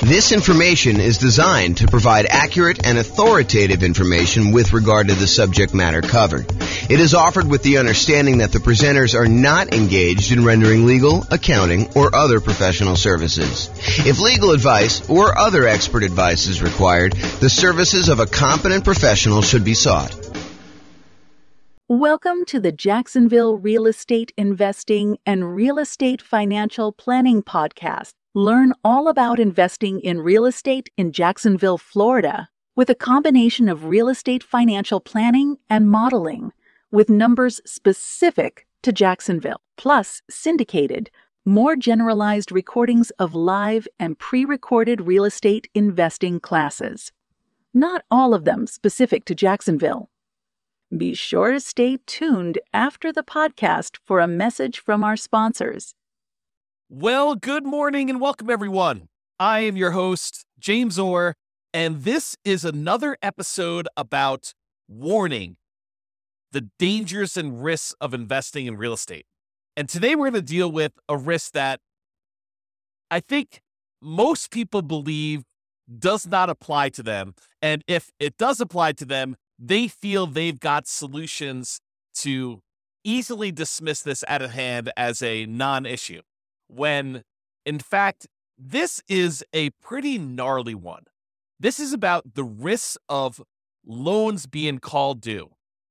This information is designed to provide accurate and authoritative information with regard to the subject matter covered. It is offered with the understanding that the presenters are not engaged in rendering legal, accounting, or other professional services. If legal advice or other expert advice is required, the services of a competent professional should be sought. Welcome to the Jacksonville Real Estate Investing and Real Estate Financial Planning Podcast. Learn all about investing in real estate in Jacksonville, Florida, with a combination of real estate financial planning and modeling, with numbers specific to Jacksonville, plus syndicated, more generalized recordings of live and pre-recorded real estate investing classes. Not all of them specific to Jacksonville. Be sure to stay tuned after the podcast for a message from our sponsors. Well, good morning and welcome, everyone. I am your host, James Orr, and this is another episode about warning the dangers and risks of investing in real estate. And today we're going to deal with a risk that I think most people believe does not apply to them. And if it does apply to them, they feel they've got solutions to easily dismiss this out of hand as a non-issue. When, in fact, this is a pretty gnarly one. This is about the risks of loans being called due.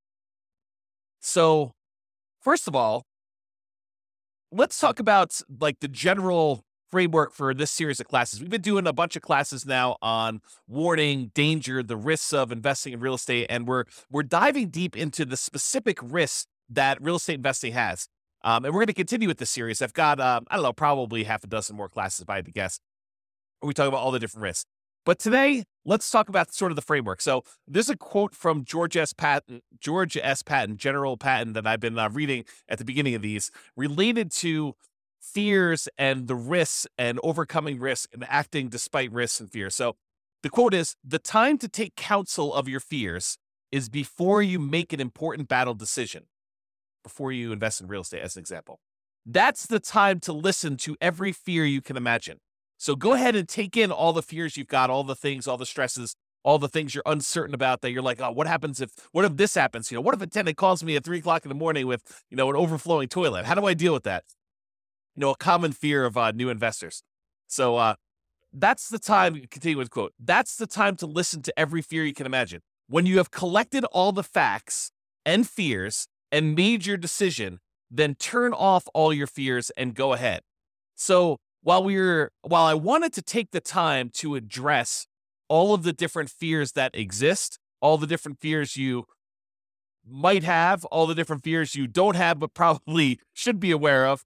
So, first of all, let's talk about like the general framework for this series of classes. We've been doing a bunch of classes now on warning, danger, the risks of investing in real estate, and we're diving deep into the specific risks that real estate investing has. And we're going to continue with this series. I've got, probably half a dozen more classes, if I had to guess, where we talk about all the different risks. But today, let's talk about sort of the framework. So there's a quote from George S. Patton, General Patton, that I've been reading at the beginning of these, related to fears and the risks and overcoming risk and acting despite risks and fears. So the quote is, "The time to take counsel of your fears is before you make an important battle decision." Before you invest in real estate, as an example. That's the time to listen to every fear you can imagine. So go ahead and take in all the fears you've got, all the things, all the stresses, all the things you're uncertain about that you're like, oh, what if this happens? What if a tenant calls me at 3 o'clock in the morning with, an overflowing toilet? How do I deal with that? A common fear of new investors. So that's the time, continue with the quote, "That's the time to listen to every fear you can imagine. When you have collected all the facts and fears and made your decision, then turn off all your fears and go ahead." So while I wanted to take the time to address all of the different fears that exist, all the different fears you might have, all the different fears you don't have but probably should be aware of,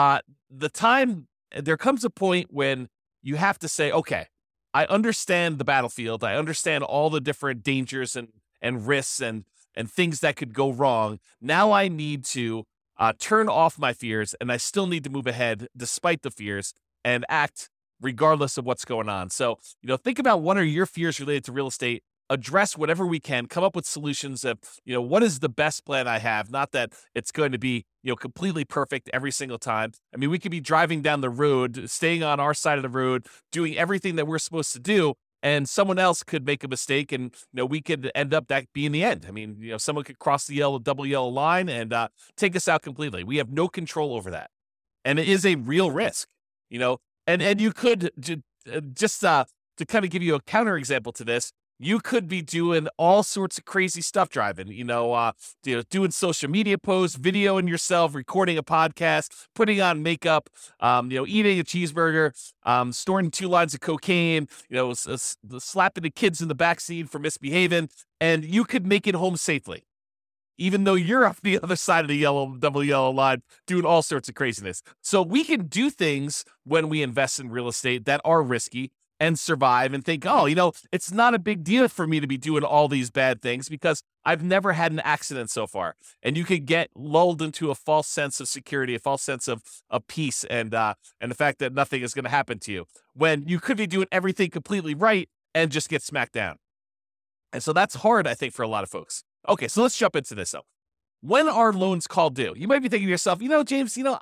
there comes a point when you have to say, okay, I understand the battlefield. I understand all the different dangers and risks and things that could go wrong. Now I need to turn off my fears, and I still need to move ahead despite the fears and act regardless of what's going on. So, think about what are your fears related to real estate, address whatever we can, come up with solutions of, what is the best plan I have? Not that it's going to be, completely perfect every single time. I mean, we could be driving down the road, staying on our side of the road, doing everything that we're supposed to do, and someone else could make a mistake, and we could end up that being the end. I mean, someone could cross the double yellow line and take us out completely. We have no control over that, and it is a real risk. And you could just to kind of give you a counterexample to this, you could be doing all sorts of crazy stuff driving. Doing social media posts, videoing yourself, recording a podcast, putting on makeup, eating a cheeseburger, storing 2 lines of cocaine, slapping the kids in the backseat for misbehaving, and you could make it home safely, even though you're off the other side of the double yellow line doing all sorts of craziness. So we can do things when we invest in real estate that are risky and survive and think, oh, it's not a big deal for me to be doing all these bad things because I've never had an accident so far. And you could get lulled into a false sense of security, a false sense of peace and the fact that nothing is going to happen to you when you could be doing everything completely right and just get smacked down. And so that's hard, I think, for a lot of folks. Okay, so let's jump into this though. When are loans called due? You might be thinking to yourself, James,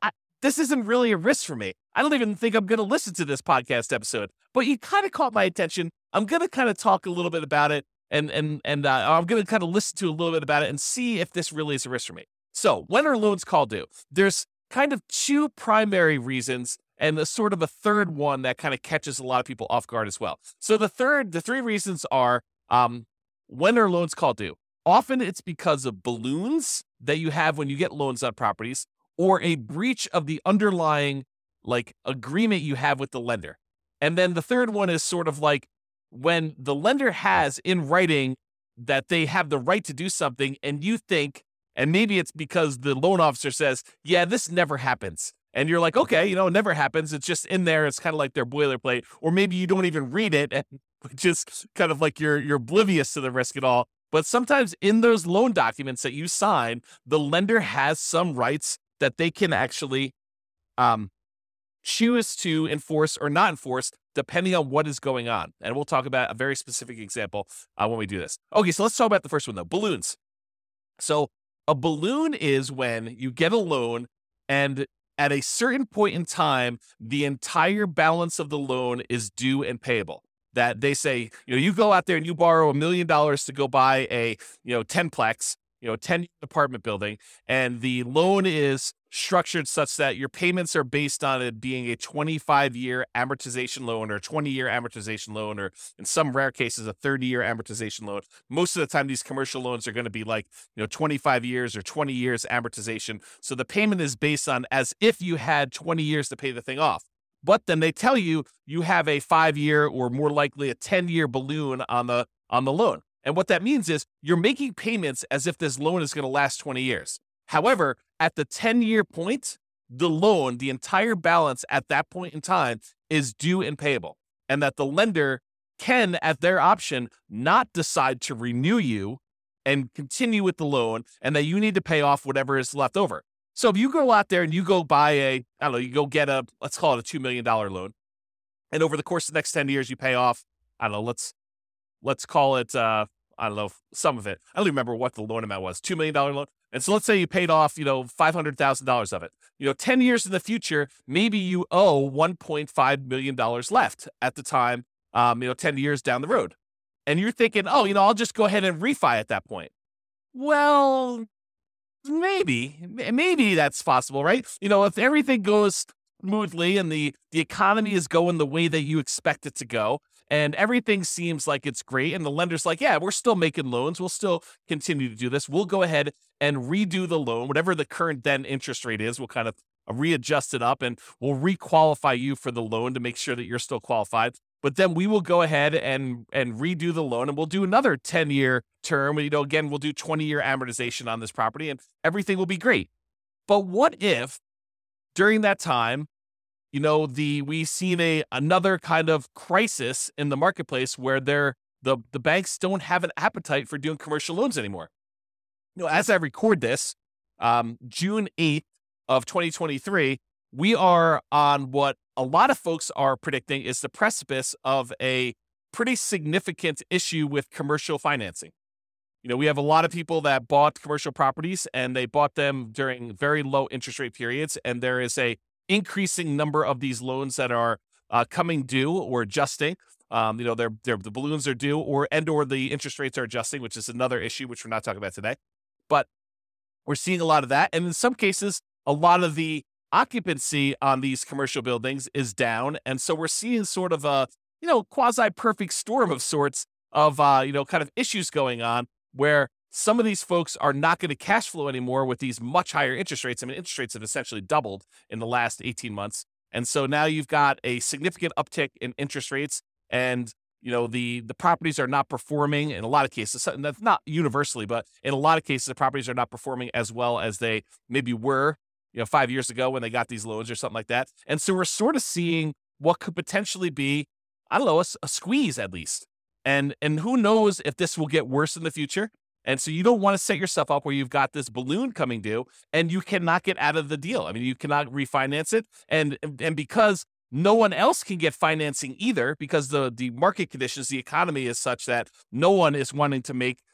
this isn't really a risk for me. I don't even think I'm going to listen to this podcast episode, but you kind of caught my attention. I'm going to kind of talk a little bit about it, and I'm going to kind of listen to a little bit about it and see if this really is a risk for me. So when are loans called due? There's kind of two primary reasons and a sort of a third one that kind of catches a lot of people off guard as well. So the three reasons are, when are loans called due? Often it's because of balloons that you have when you get loans on properties, or a breach of the underlying agreement you have with the lender. And then the third one is sort of like when the lender has in writing that they have the right to do something, and you think, and maybe it's because the loan officer says, yeah, this never happens. And you're like, okay, it never happens. It's just in there. It's kind of like their boilerplate. Or maybe you don't even read it, and just kind of like you're oblivious to the risk at all. But sometimes in those loan documents that you sign, the lender has some rights that they can actually choose to enforce or not enforce, depending on what is going on. And we'll talk about a very specific example when we do this. Okay, so let's talk about the first one, though, balloons. So a balloon is when you get a loan, and at a certain point in time, the entire balance of the loan is due and payable. That they say, you go out there and you borrow $1 million to go buy a, 10-plex, 10 apartment building, and the loan is structured such that your payments are based on it being a 25-year amortization loan or 20-year amortization loan, or in some rare cases, a 30-year amortization loan. Most of the time, these commercial loans are going to be 25 years or 20 years amortization. So the payment is based on as if you had 20 years to pay the thing off. But then they tell you have a 5-year or more likely a 10-year balloon on the loan. And what that means is you're making payments as if this loan is going to last 20 years. However, at the 10-year point, the loan, the entire balance at that point in time is due and payable. And that the lender can, at their option, not decide to renew you and continue with the loan, and that you need to pay off whatever is left over. So if you go out there and you go buy you go get let's call it a $2 million loan. And over the course of the next 10 years, you pay off, let's call it, some of it. I don't even remember what the loan amount was, $2 million loan. And so let's say you paid off, $500,000 of it. 10 years in the future, maybe you owe $1.5 million left at the time, 10 years down the road. And you're thinking, I'll just go ahead and refi at that point. Well, maybe that's possible, right? If everything goes smoothly and the economy is going the way that you expect it to go, and everything seems like it's great, and the lender's like, yeah, we're still making loans, we'll still continue to do this, we'll go ahead and redo the loan, whatever the current then interest rate is, we'll kind of readjust it up, and we'll requalify you for the loan to make sure that you're still qualified. But then we will go ahead and redo the loan, and we'll do another 10-year term. And, again, we'll do 20-year amortization on this property, and everything will be great. But what if during that time, we've seen another kind of crisis in the marketplace where the banks don't have an appetite for doing commercial loans anymore? As I record this, June 8th of 2023, we are on what a lot of folks are predicting is the precipice of a pretty significant issue with commercial financing. We have a lot of people that bought commercial properties, and they bought them during very low interest rate periods. And there is a increasing number of these loans that are coming due or adjusting. The balloons are due or the interest rates are adjusting, which is another issue, which we're not talking about today. But we're seeing a lot of that. And in some cases, a lot of the occupancy on these commercial buildings is down. And so we're seeing sort of a, quasi-perfect storm of sorts of, kind of issues going on where some of these folks are not going to cash flow anymore with these much higher interest rates. I mean, interest rates have essentially doubled in the last 18 months. And so now you've got a significant uptick in interest rates, and, the properties are not performing in a lot of cases. That's not universally, but in a lot of cases, the properties are not performing as well as they maybe were 5 years ago when they got these loans or something like that. And so we're sort of seeing what could potentially be, a squeeze at least. And who knows if this will get worse in the future. And so you don't want to set yourself up where you've got this balloon coming due and you cannot get out of the deal. I mean, you cannot refinance it. And because no one else can get financing either, because the market conditions, the economy is such that no one is wanting to make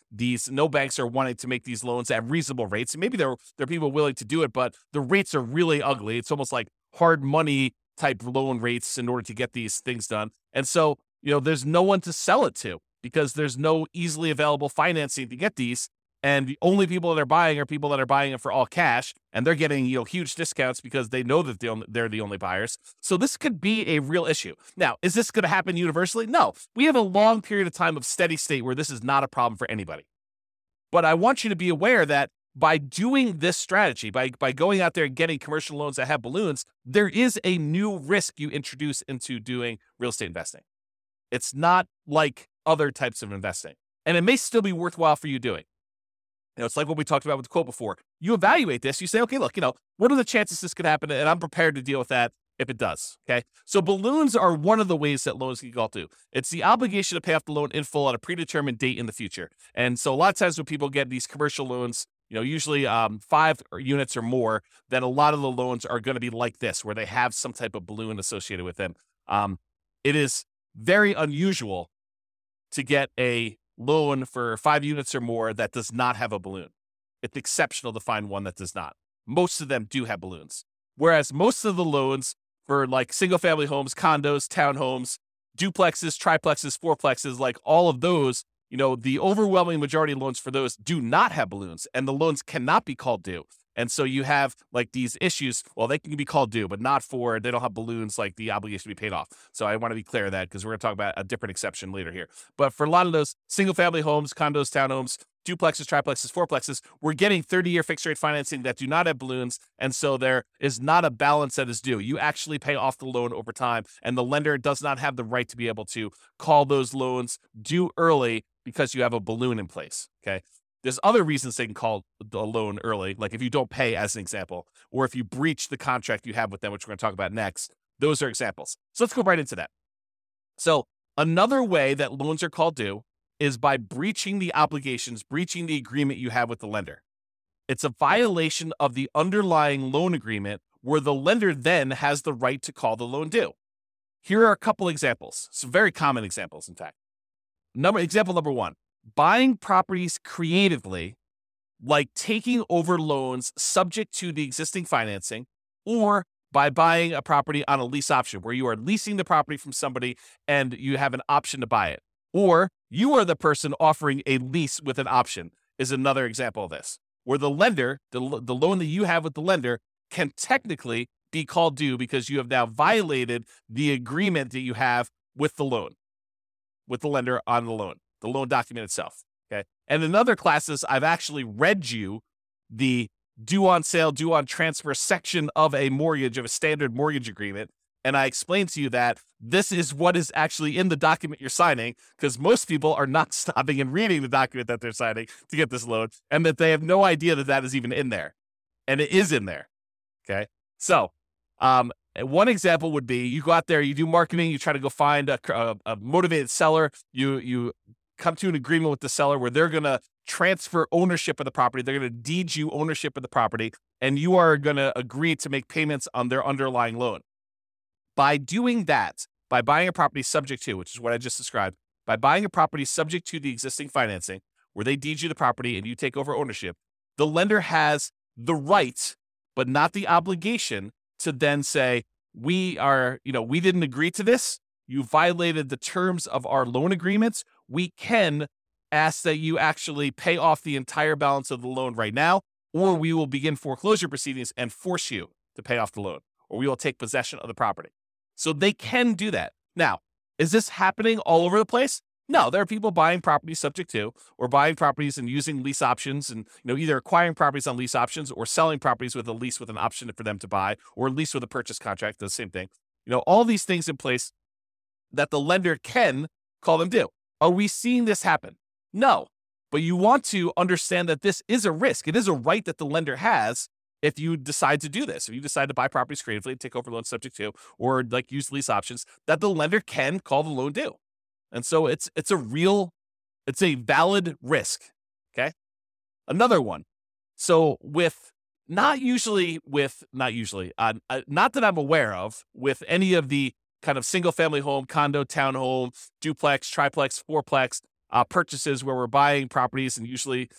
no banks are wanting to make these loans at reasonable rates. And maybe there are people willing to do it, but the rates are really ugly. It's almost like hard money type loan rates in order to get these things done. And so, there's no one to sell it to because there's no easily available financing to get these. And the only people that are buying are people that are buying it for all cash, and they're getting huge discounts because they know that they're the only buyers. So this could be a real issue. Now, is this going to happen universally? No. We have a long period of time of steady state where this is not a problem for anybody. But I want you to be aware that by doing this strategy, by going out there and getting commercial loans that have balloons, there is a new risk you introduce into doing real estate investing. It's not like other types of investing, and it may still be worthwhile for you doing. It's like what we talked about with the quote before. You evaluate this. You say, okay, look, what are the chances this could happen? And I'm prepared to deal with that if it does. Okay. So balloons are one of the ways that loans can call to. It's the obligation to pay off the loan in full at a predetermined date in the future. And so a lot of times when people get these commercial loans, usually 5 units or more, then a lot of the loans are going to be like this, where they have some type of balloon associated with them. It is very unusual to get a loan for 5 units or more that does not have a balloon. It's exceptional to find one that does not. Most of them do have balloons. Whereas most of the loans for like single family homes, condos, townhomes, duplexes, triplexes, fourplexes, like all of those, the overwhelming majority of loans for those do not have balloons, and the loans cannot be called due. And so you have like these issues. Well, they can be called due, but they don't have balloons like the obligation to be paid off. So I want to be clear of that because we're going to talk about a different exception later here. But for a lot of those single family homes, condos, townhomes, duplexes, triplexes, fourplexes, we're getting 30-year fixed rate financing that do not have balloons. And so there is not a balance that is due. You actually pay off the loan over time, and the lender does not have the right to be able to call those loans due early because you have a balloon in place. Okay. There's other reasons they can call the loan early, like if you don't pay, as an example, or if you breach the contract you have with them, which we're going to talk about next. Those are examples. So let's go right into that. So another way that loans are called due is by breaching the obligations, breaching the agreement you have with the lender. It's a violation of the underlying loan agreement where the lender then has the right to call the loan due. Here are a couple examples, some very common examples, in fact. Example number 1. Buying properties creatively, like taking over loans subject to the existing financing, or by buying a property on a lease option where you are leasing the property from somebody and you have an option to buy it. Or you are the person offering a lease with an option is another example of this, where the lender, the loan that you have with the lender can technically be called due because you have now violated the agreement that you have with the loan, with the lender on the loan document itself, okay? And in other classes, I've actually read you the due on sale, due on transfer section of a mortgage, of a standard mortgage agreement, and I explained to you that this is what is actually in the document you're signing, because most people are not stopping and reading the document that they're signing to get this loan, and that they have no idea that that is even in there, and it is in there, okay? So, one example would be you go out there, you do marketing, you try to go find a motivated seller, you come to an agreement with the seller where they're going to transfer ownership of the property. They're going to deed you ownership of the property, and you are going to agree to make payments on their underlying loan. By doing that, by buying a property subject to, which is what I just described, by buying a property subject to the existing financing, where they deed you the property and you take over ownership, the lender has the right, but not the obligation, to then say, we didn't agree to this. You violated the terms of our loan agreements. We can ask that you actually pay off the entire balance of the loan right now, or we will begin foreclosure proceedings and force you to pay off the loan, or we will take possession of the property. So they can do that. Now, is this happening all over the place? No, there are people buying properties subject to, or buying properties and using lease options, and either acquiring properties on lease options or selling properties with a lease with an option for them to buy, or a lease with a purchase contract, the same thing. All these things in place that the lender can call them due. Are we seeing this happen? No, but you want to understand that this is a risk. It is a right that the lender has if you decide to do this. If you decide to buy properties creatively, take over loans subject to, or like use lease options, that the lender can call the loan due. And so it's a valid risk. Okay. Another one. So not that I'm aware of, with any of the kind of single family home, condo, townhome, duplex, triplex, fourplex, purchases where we're buying properties and usually,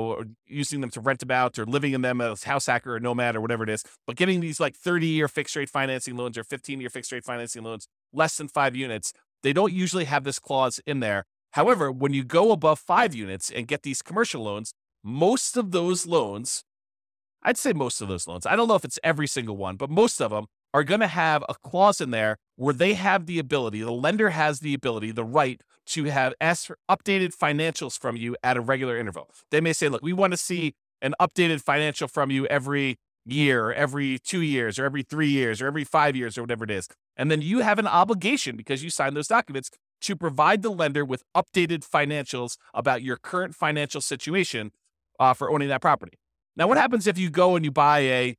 using them to rent them out or living in them as house hacker or nomad or whatever it is, but getting these like 30-year fixed rate financing loans or 15-year fixed rate financing loans, less than 5 units, they don't usually have this clause in there. However, when you go above 5 units and get these commercial loans, most of those loans, I'd say most of those loans, I don't know if it's every single one, but most of them are going to have a clause in there where they have the ability, the lender has the ability, the right to ask for updated financials from you at a regular interval. They may say, look, we want to see an updated financial from you every year, or every 2 years, or every 3 years, or every 5 years, or whatever it is. And then you have an obligation, because you signed those documents, to provide the lender with updated financials about your current financial situation for owning that property. Now, what happens if you go and you buy a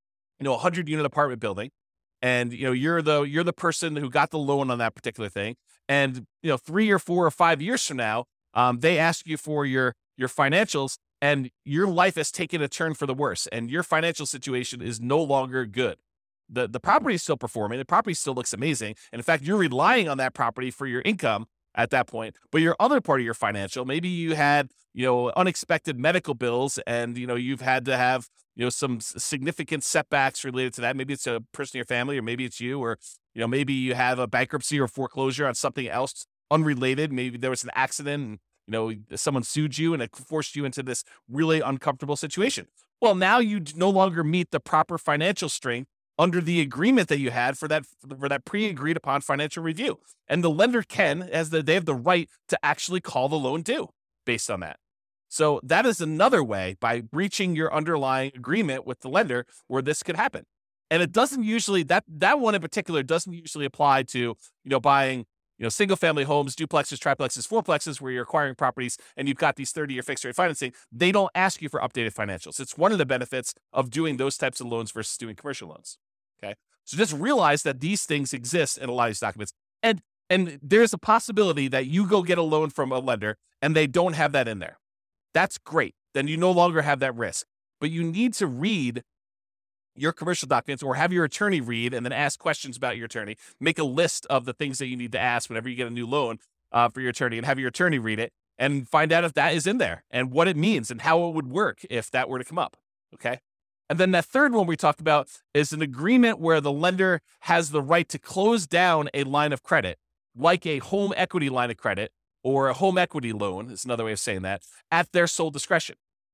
100-unit apartment building, and you're the person who got the loan on that particular thing, and 3 or 4 or 5 years from now, they ask you for your financials, and your life has taken a turn for the worse, and your financial situation is no longer good. The property is still performing, the property still looks amazing, and in fact, you're relying on that property for your income at that point. But your other part of your financial, maybe you had unexpected medical bills, and you've had to have some significant setbacks related to that. Maybe it's a person in your family, or maybe it's you, or maybe you have a bankruptcy or foreclosure on something else unrelated. Maybe there was an accident and someone sued you and it forced you into this really uncomfortable situation. Well, now you no longer meet the proper financial strength under the agreement that you had for that pre-agreed upon financial review. And the lender they have the right to actually call the loan due based on that. So that is another way, by breaching your underlying agreement with the lender, where this could happen. And it doesn't usually, that one in particular doesn't usually apply to, buying, single family homes, duplexes, triplexes, fourplexes, where you're acquiring properties and you've got these 30-year fixed rate financing. They don't ask you for updated financials. It's one of the benefits of doing those types of loans versus doing commercial loans. Okay. So just realize that these things exist in a lot of these documents. And there's a possibility that you go get a loan from a lender and they don't have that in there. That's great. Then you no longer have that risk. But you need to read your commercial documents, or have your attorney read and then ask questions about your attorney. Make a list of the things that you need to ask whenever you get a new loan for your attorney, and have your attorney read it and find out if that is in there and what it means and how it would work if that were to come up. Okay. And then that third one we talked about is an agreement where the lender has the right to close down a line of credit, like a home equity line of credit or a home equity loan, is another way of saying that, at their sole discretion.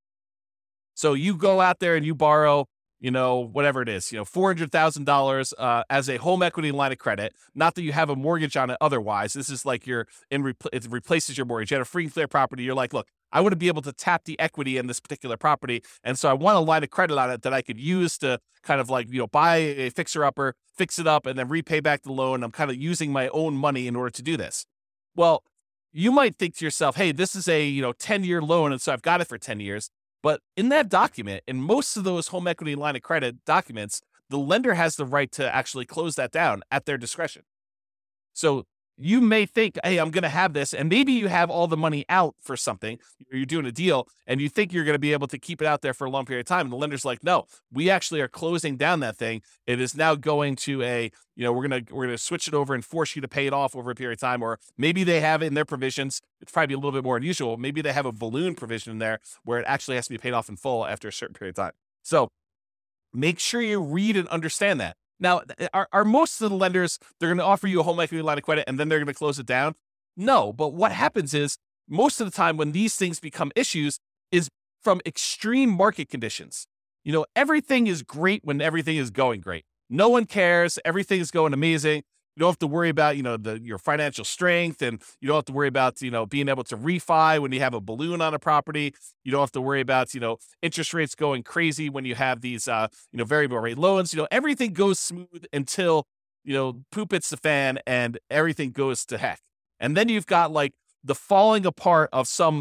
So you go out there and you borrow, whatever it is, $400,000 as a home equity line of credit. Not that you have a mortgage on it otherwise. This is like it replaces your mortgage. You had a free and clear property. You're like, look, I want to be able to tap the equity in this particular property. And so I want a line of credit on it that I could use to kind of like, buy a fixer-upper, fix it up, and then repay back the loan. I'm kind of using my own money in order to do this. Well, you might think to yourself, hey, this is a 10-year loan, and so I've got it for 10 years. But in that document, in most of those home equity line of credit documents, the lender has the right to actually close that down at their discretion. So you may think, hey, I'm going to have this, and maybe you have all the money out for something, or you're doing a deal, and you think you're going to be able to keep it out there for a long period of time. And the lender's like, no, we actually are closing down that thing. It is now going to we're going to switch it over and force you to pay it off over a period of time. Or maybe they have it in their provisions. It's probably a little bit more unusual. Maybe they have a balloon provision in there where it actually has to be paid off in full after a certain period of time. So make sure you read and understand that. Now, are most of the lenders, they're going to offer you a home equity line of credit and then they're going to close it down? No, but what happens is most of the time when these things become issues is from extreme market conditions. Everything is great when everything is going great. No one cares. Everything is going amazing. You don't have to worry about, your financial strength, and you don't have to worry about, being able to refi when you have a balloon on a property. You don't have to worry about, interest rates going crazy when you have these, variable rate loans. Everything goes smooth until, poop hits the fan and everything goes to heck. And then you've got like the falling apart of some,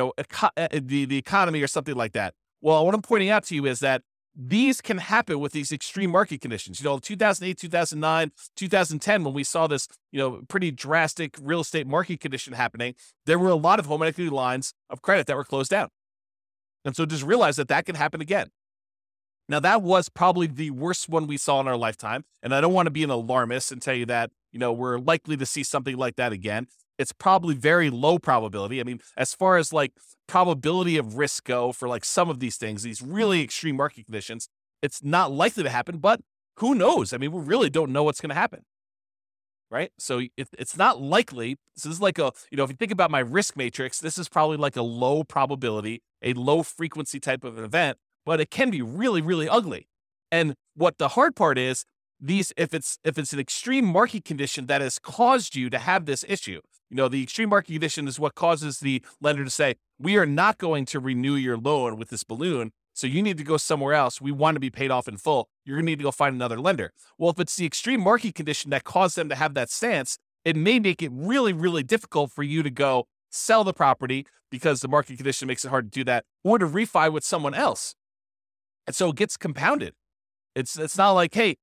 the economy or something like that. Well, what I'm pointing out to you is that these can happen with these extreme market conditions. 2008, 2009, 2010, when we saw this, pretty drastic real estate market condition happening, there were a lot of home equity lines of credit that were closed down. And so just realize that can happen again. Now, that was probably the worst one we saw in our lifetime. And I don't want to be an alarmist and tell you that, we're likely to see something like that again. It's probably very low probability. I mean, as far as like probability of risk go for like some of these things, these really extreme market conditions, it's not likely to happen, but who knows? I mean, we really don't know what's going to happen, right? So it's not likely. This is like if you think about my risk matrix, this is probably like a low probability, a low frequency type of an event, but it can be really, really ugly. And what the hard part is, if it's an extreme market condition that has caused you to have this issue, the extreme market condition is what causes the lender to say, we are not going to renew your loan with this balloon, so you need to go somewhere else. We want to be paid off in full. You're going to need to go find another lender. Well, if it's the extreme market condition that caused them to have that stance, it may make it really, really difficult for you to go sell the property because the market condition makes it hard to do that, or to refi with someone else. And so it gets compounded. It's not like, hey,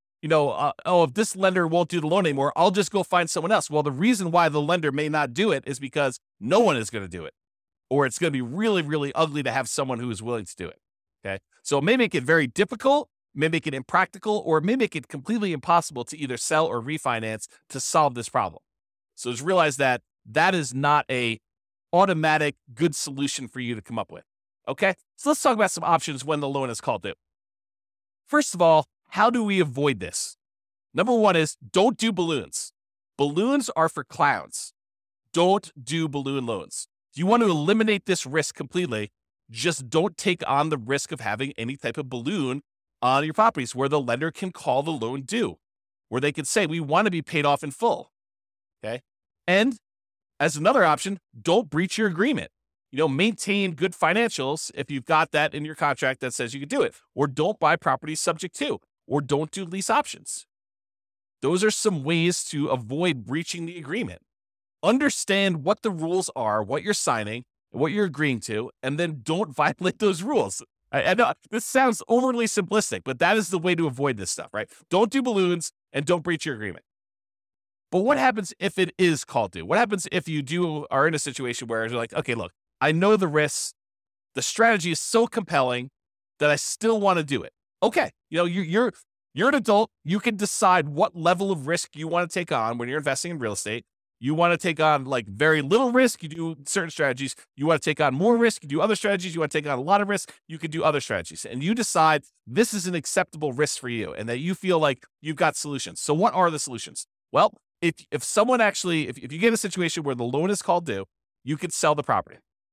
if this lender won't do the loan anymore, I'll just go find someone else. Well, the reason why the lender may not do it is because no one is going to do it, or it's going to be really, really ugly to have someone who is willing to do it. Okay. So it may make it very difficult, may make it impractical, or it may make it completely impossible to either sell or refinance to solve this problem. So just realize that is not a automatic good solution for you to come up with. Okay. So let's talk about some options when the loan is called due. First of all, how do we avoid this? Number one is don't do balloons. Balloons are for clowns. Don't do balloon loans. If you want to eliminate this risk completely, just don't take on the risk of having any type of balloon on your properties where the lender can call the loan due, where they can say, we want to be paid off in full. Okay. And as another option, don't breach your agreement. Maintain good financials if you've got that in your contract that says you can do it, or don't buy properties subject to, or don't do lease options. Those are some ways to avoid breaching the agreement. Understand what the rules are, what you're signing, what you're agreeing to, and then don't violate those rules. I know this sounds overly simplistic, but that is the way to avoid this stuff, right? Don't do balloons and don't breach your agreement. But what happens if it is called due? What happens if you are in a situation where you're like, okay, look, I know the risks. The strategy is so compelling that I still want to do it. Okay, you're an adult. You can decide what level of risk you want to take on when you're investing in real estate. You want to take on like very little risk, you do certain strategies. You want to take on more risk, you do other strategies. You want to take on a lot of risk, you can do other strategies. And you decide this is an acceptable risk for you and that you feel like you've got solutions. So what are the solutions? Well, if someone actually, if you get in a situation where the loan is called due, you could sell the property.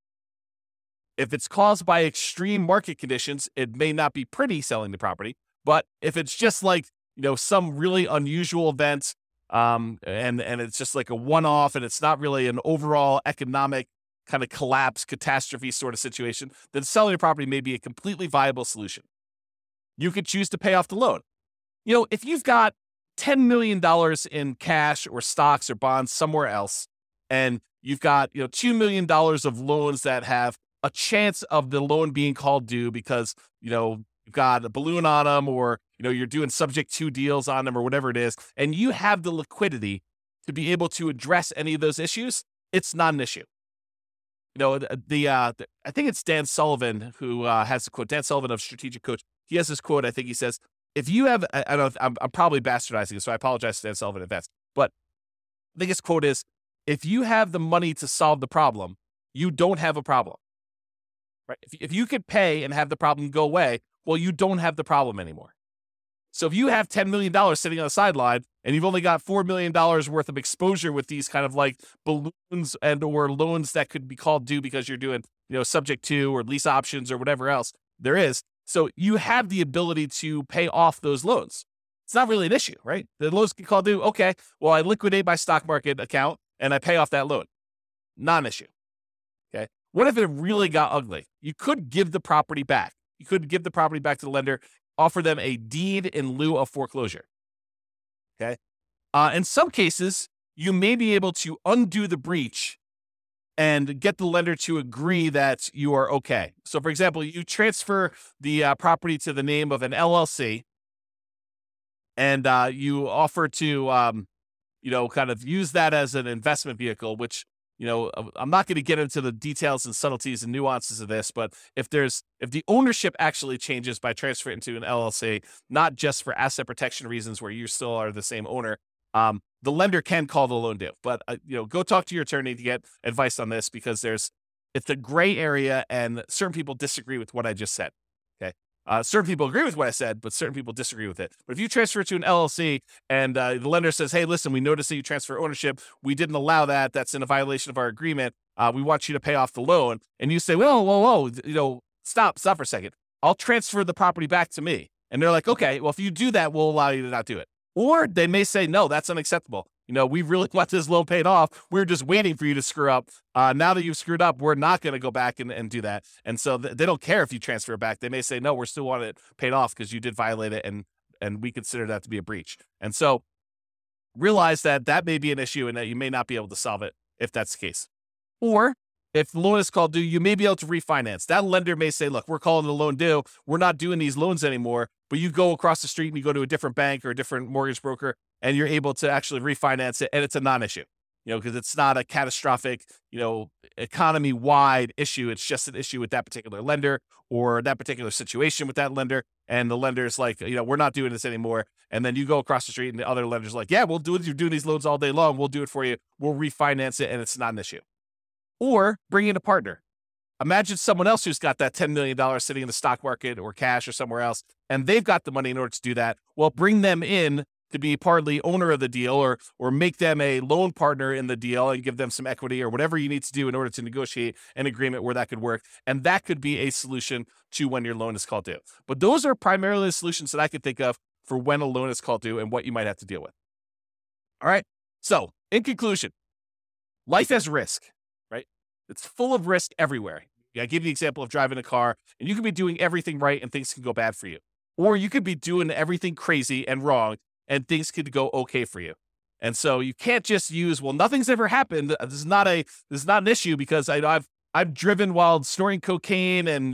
If it's caused by extreme market conditions, it may not be pretty selling the property. But if it's just like, some really unusual event, and it's just like a one-off and it's not really an overall economic kind of collapse, catastrophe sort of situation, then selling the property may be a completely viable solution. You could choose to pay off the loan. If you've got $10 million in cash or stocks or bonds somewhere else, and you've got, $2 million of loans that have a chance of the loan being called due because, you've got a balloon on them, or, you're doing subject to deals on them or whatever it is, and you have the liquidity to be able to address any of those issues, it's not an issue. I think it's Dan Sullivan who has the quote, Dan Sullivan of Strategic Coach. He has this quote. I think he says, if you have, I don't know, I'm probably bastardizing it, so I apologize to Dan Sullivan in advance, but I think his quote is, if you have the money to solve the problem, you don't have a problem. Right? If you could pay and have the problem go away, well, you don't have the problem anymore. So if you have $10 million sitting on the sideline and you've only got $4 million worth of exposure with these kind of like balloons and or loans that could be called due because you're doing, subject to or lease options or whatever else there is. So you have the ability to pay off those loans. It's not really an issue, right? The loans get called due. Okay, well, I liquidate my stock market account and I pay off that loan. Not an issue. Okay. What if it really got ugly? You could give the property back. You could give the property back to the lender, offer them a deed in lieu of foreclosure. Okay. In some cases, you may be able to undo the breach and get the lender to agree that you are okay. So, for example, you transfer the property to the name of an LLC, and you offer to, kind of use that as an investment vehicle, which, I'm not going to get into the details and subtleties and nuances of this, but if the ownership actually changes by transferring into an LLC, not just for asset protection reasons where you still are the same owner, the lender can call the loan due. But go talk to your attorney to get advice on this, because it's a gray area, and certain people disagree with what I just said. Okay. Certain people agree with what I said, but certain people disagree with it. But if you transfer it to an LLC and the lender says, hey, listen, we noticed that you transfer ownership. We didn't allow that. That's in a violation of our agreement. We want you to pay off the loan. And you say, whoa, stop for a second. I'll transfer the property back to me. And they're like, okay, well, if you do that, we'll allow you to not do it. Or they may say, no, that's unacceptable. We really want this loan paid off. We're just waiting for you to screw up. Now that you've screwed up, we're not going to go back and do that. And so they don't care if you transfer it back. They may say, no, we're still want it paid off because you did violate it, and we consider that to be a breach. And so realize that may be an issue and that you may not be able to solve it if that's the case. Or if the loan is called due, you may be able to refinance. That lender may say, look, we're calling the loan due. We're not doing these loans anymore. But you go across the street and you go to a different bank or a different mortgage broker, and you're able to actually refinance it. And it's a non-issue, because it's not a catastrophic, economy-wide issue. It's just an issue with that particular lender or that particular situation with that lender. And the lender's like, we're not doing this anymore. And then you go across the street and the other lender's like, yeah, we'll do it. You're doing these loans all day long. We'll do it for you. We'll refinance it. And it's not an issue. Or bring in a partner. Imagine someone else who's got that $10 million sitting in the stock market or cash or somewhere else, and they've got the money in order to do that. Well, bring them in to be partly owner of the deal, or make them a loan partner in the deal and give them some equity or whatever you need to do in order to negotiate an agreement where that could work. And that could be a solution to when your loan is called due. But those are primarily the solutions that I could think of for when a loan is called due and what you might have to deal with. All right. So in conclusion, life has risk. It's full of risk everywhere. I give you the example of driving a car, and you could be doing everything right and things can go bad for you. Or you could be doing everything crazy and wrong and things could go okay for you. And so you can't just use, well, nothing's ever happened. This is not an issue because I've driven while snorting cocaine and,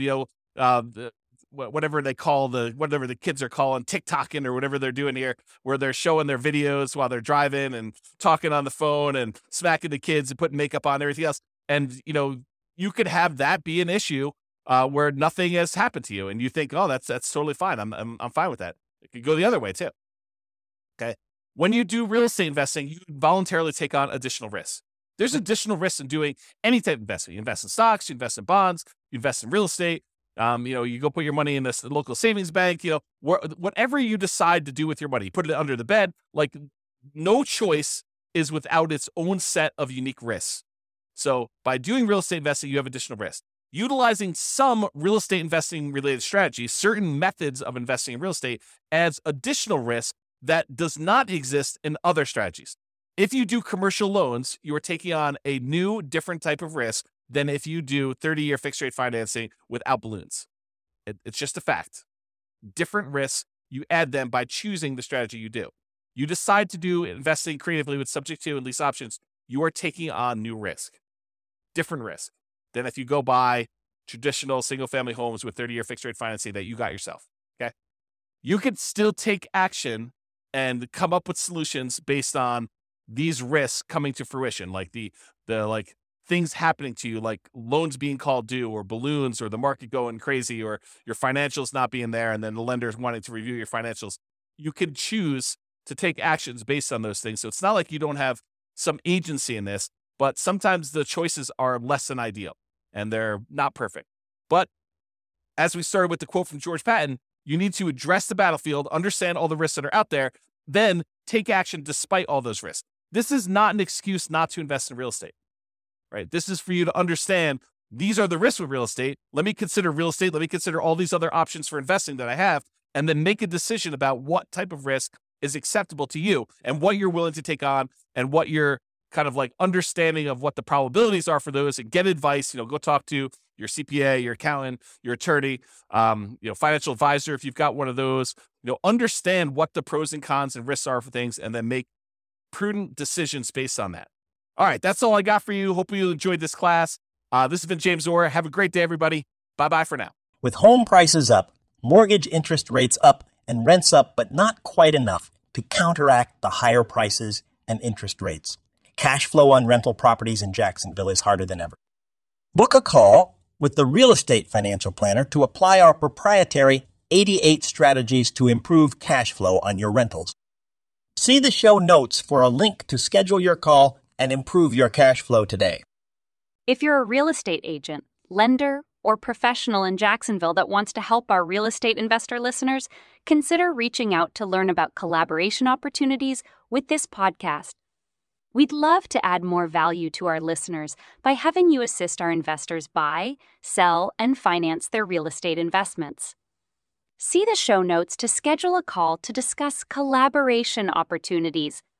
whatever the kids are calling TikToking or whatever they're doing here, where they're showing their videos while they're driving and talking on the phone and smacking the kids and putting makeup on and everything else. And, you could have that be an issue where nothing has happened to you. And you think, oh, that's totally fine. I'm fine with that. It could go the other way too. Okay. When you do real estate investing, you voluntarily take on additional risks. There's additional risks in doing any type of investment. You invest in stocks, you invest in bonds, you invest in real estate. You go put your money in this local savings bank, whatever you decide to do with your money, you put it under the bed. Like, no choice is without its own set of unique risks. So by doing real estate investing, you have additional risk. Utilizing some real estate investing related strategies, certain methods of investing in real estate, adds additional risk that does not exist in other strategies. If you do commercial loans, you are taking on a new, different type of risk than if you do 30-year fixed rate financing without balloons. It's just a fact. Different risks, you add them by choosing the strategy you do. You decide to do investing creatively with subject to and lease options, you are taking on new risk. Different risk than if you go buy traditional single-family homes with 30-year fixed-rate financing that you got yourself, okay? You can still take action and come up with solutions based on these risks coming to fruition, like the things happening to you, like loans being called due or balloons or the market going crazy or your financials not being there and then the lenders wanting to review your financials. You can choose to take actions based on those things. So it's not like you don't have some agency in this. But sometimes the choices are less than ideal and they're not perfect. But as we started with the quote from George Patton, you need to address the battlefield, understand all the risks that are out there, then take action despite all those risks. This is not an excuse not to invest in real estate, right? This is for you to understand these are the risks with real estate. Let me consider real estate. Let me consider all these other options for investing that I have, and then make a decision about what type of risk is acceptable to you and what you're willing to take on and what you're kind of like understanding of what the probabilities are for those, and get advice. Go talk to your CPA, your accountant, your attorney, financial advisor if you've got one of those. Understand what the pros and cons and risks are for things, and then make prudent decisions based on that. All right, that's all I got for you. Hope you enjoyed this class. This has been James Orr. Have a great day, everybody. Bye-bye for now. With home prices up, mortgage interest rates up, and rents up, but not quite enough to counteract the higher prices and interest rates. Cash flow on rental properties in Jacksonville is harder than ever. Book a call with the Real Estate Financial Planner to apply our proprietary 88 strategies to improve cash flow on your rentals. See the show notes for a link to schedule your call and improve your cash flow today. If you're a real estate agent, lender, or professional in Jacksonville that wants to help our real estate investor listeners, consider reaching out to learn about collaboration opportunities with this podcast. We'd love to add more value to our listeners by having you assist our investors buy, sell, and finance their real estate investments. See the show notes to schedule a call to discuss collaboration opportunities